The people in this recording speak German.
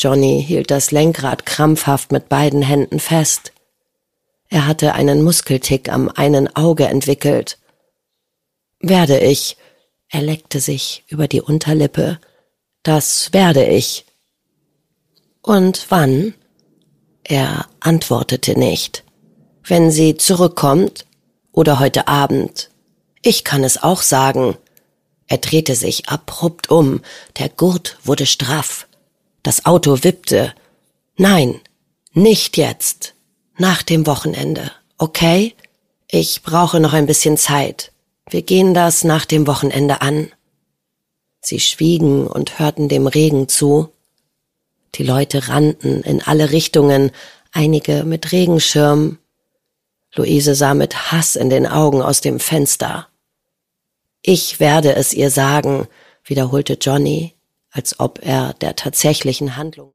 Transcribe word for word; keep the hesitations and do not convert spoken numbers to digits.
Johnny hielt das Lenkrad krampfhaft mit beiden Händen fest. Er hatte einen Muskeltick am einen Auge entwickelt. »Werde ich«, er leckte sich über die Unterlippe, »das werde ich.« »Und wann?« Er antwortete nicht. »Wenn sie zurückkommt oder heute Abend. Ich kann es auch sagen.« Er drehte sich abrupt um, der Gurt wurde straff. Das Auto wippte. »Nein, nicht jetzt. Nach dem Wochenende, okay? Ich brauche noch ein bisschen Zeit. Wir gehen das nach dem Wochenende an.« Sie schwiegen und hörten dem Regen zu. Die Leute rannten in alle Richtungen, einige mit Regenschirm. Luise sah mit Hass in den Augen aus dem Fenster. »Ich werde es ihr sagen«, wiederholte Johnny, als ob er der tatsächlichen Handlung